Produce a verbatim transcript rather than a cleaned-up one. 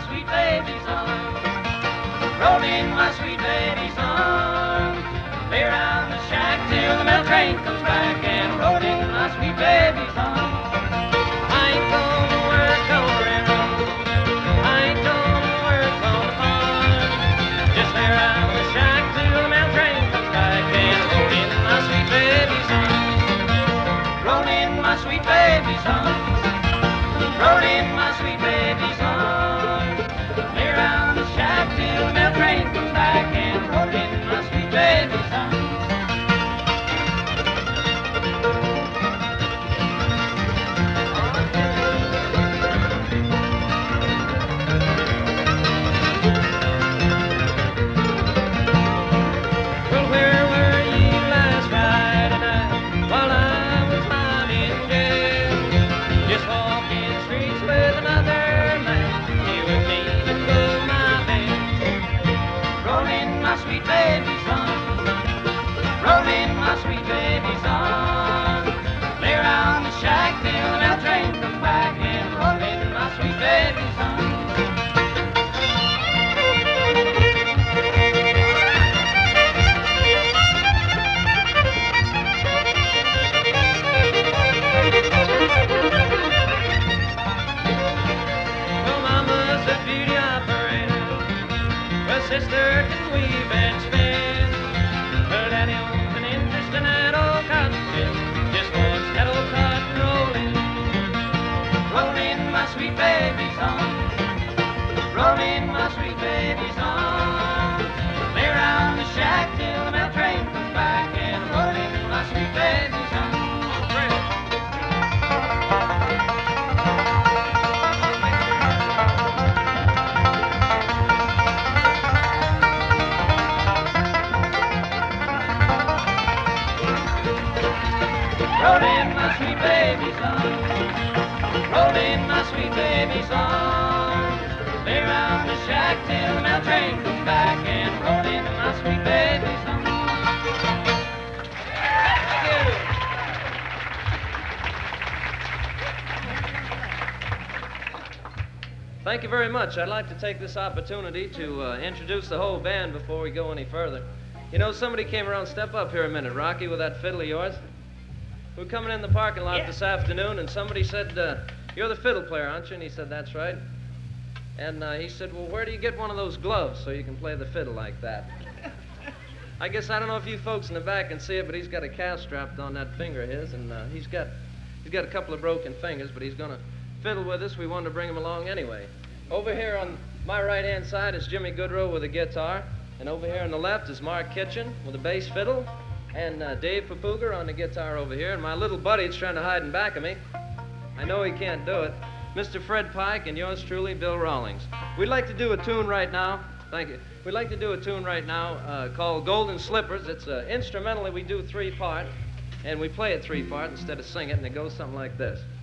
sweet baby son. Roll in, my sweet baby son. Lay around the shack till the mail train comes back and roll in, my sweet baby son. I ain't gonna work on the railroad. I ain't gonna work on the farm. Just lay around the shack till the mail train comes back and roll in, my sweet baby son. Roll in, my sweet baby son. Roll in, my sweet baby son. Lay around the shack till the mail train comes back and roll in, my sweet baby son. Well, where were ye last Friday night while I was lying in jail? Just walking streets with another man. He was me to cool my bed. Roll in, my sweet baby son. Roll in, my sweet baby son. Lay around the shack till the mail train comes back and roll in, my sweet baby son. Well, mama's a beauty operator. Well, sister can weave and spin. Well, daddy owns an interest in that old cotton gin. Just watch that old cotton rolling. Roll in, my sweet baby son. Roll in, my sweet baby son. Lay around the shack till the mail train comes back and roll in, my sweet baby son. Roll in, my sweet baby son. Roll in, my sweet baby son. Lay around the shack till the mail train comes back and roll in, my sweet baby son. Thank you very much. I'd like to take this opportunity to uh, introduce the whole band before we go any further. You know, somebody came around. Step up here a minute, Rocky, with that fiddle of yours. We were coming in the parking lot Yeah. this afternoon, and somebody said, uh, you're the fiddle player, aren't you? And he said, that's right. And uh, he said, well, where do you get one of those gloves so you can play the fiddle like that? I guess I don't know if you folks in the back can see it, but he's got a cast strapped on that finger of his, and uh, he's got he's got a couple of broken fingers, but he's going to fiddle with us. We wanted to bring him along anyway. Over here on my right-hand side is Jimmy Goodrow with a guitar, and over here on the left is Mark Kitchen with a bass fiddle, and uh, Dave Papuger on the guitar over here, and my little buddy that's trying to hide in back of me. I know he can't do it. Mister Fred Pike and yours truly, Bill Rawlings. We'd like to do a tune right now. Thank you. We'd like to do a tune right now uh, called Golden Slippers. It's uh, instrumentally we do three part, and we play it three part instead of sing it, and it goes something like this.